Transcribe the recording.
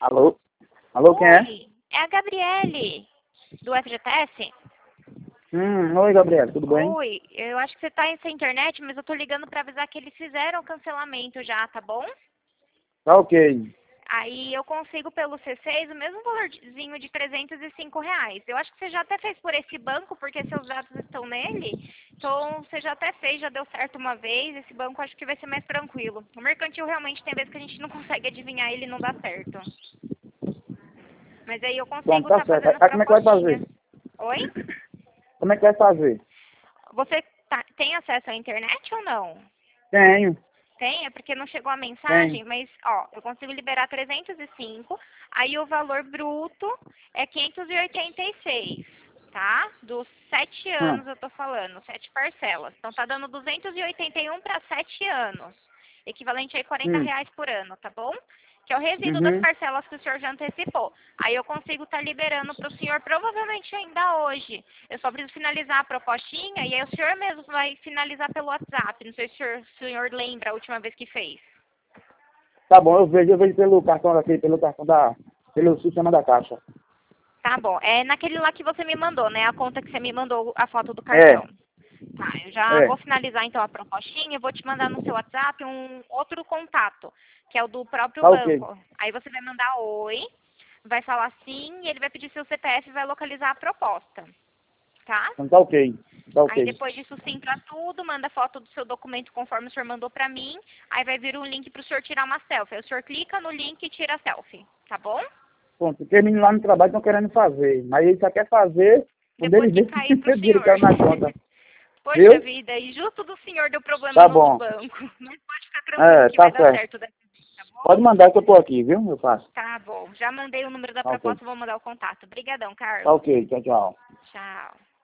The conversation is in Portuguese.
Alô? Alô, quem é? Oi, é a Gabriele, do FGTS. Oi, Gabriel, tudo bem? Oi, eu acho que você tá sem internet, mas eu tô ligando pra avisar que eles fizeram o cancelamento já, tá bom? Tá ok. Aí eu consigo pelo C6 o mesmo valorzinho de R$ 305. Eu acho que você já até fez por esse banco, porque seus dados estão nele. Então você já até fez, já deu certo uma vez. Esse banco acho que vai ser mais tranquilo. O mercantil realmente tem vezes que a gente não consegue adivinhar ele e não dá certo. Mas aí eu Pronto, consigo tá estar certo. fazendo as Aí como é que vai propostinhas. fazer? Oi? Como é que vai fazer? Você tem acesso à internet ou não? Tenho, Tem, é porque não chegou a tenho. mensagem, mas, ó, eu consigo liberar 305, aí o valor bruto é 586, tá? Dos 7 Hum, anos eu tô falando, 7 parcelas. Então tá dando 281 para 7 anos, equivalente a hum, R$ 40 por ano, tá bom? Que é o resíduo das uhum. parcelas que o senhor já antecipou. Aí eu consigo estar liberando para o senhor provavelmente ainda hoje. Eu só preciso finalizar a propostinha e aí o senhor mesmo vai finalizar pelo WhatsApp. Não sei se o senhor lembra a última vez que fez. Tá bom, eu vejo pelo cartão daqui, pelo sistema da caixa. Tá bom. É naquele lá que você me mandou, né? A conta que você me mandou a foto do É, cartão. Tá, eu já é, vou finalizar então a propostinha e vou te mandar no seu WhatsApp um outro contato, que é o do próprio tá ok. banco. Aí você vai mandar oi, vai falar sim e ele vai pedir seu CPF e vai localizar a proposta, tá? Então tá ok, tá Aí ok. depois disso sim pra tudo, manda foto do seu documento conforme o senhor mandou pra mim, aí vai vir um link pro senhor tirar uma selfie. Aí o senhor clica no link e tira a selfie, tá bom? Pronto, porque menino lá no trabalho estão querendo fazer, mas ele só quer fazer quando Depois ele que vê cair pro que o dinheiro senhor. caiu na conta. Poxa Viu? vida, e justo do senhor deu problema Tá no bom. banco. Mas pode ficar tranquilo É, que tá vai dar certo. certo dessa vez, tá bom? Pode mandar que eu tô aqui, viu? Eu faço. Tá bom. Já mandei o número da Tá ok. proposta, vou mandar o contato. Obrigadão, Tá Carlos. ok, tchau, tchau. Tchau.